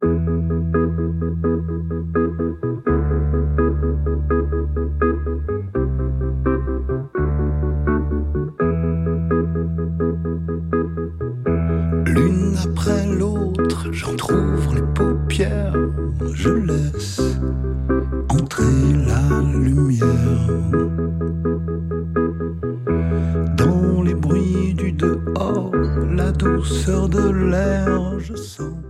L'une après l'autre, j'entr'ouvre les paupières, je laisse entrer la lumière. Dans les bruits du dehors, la douceur de l'air, je sens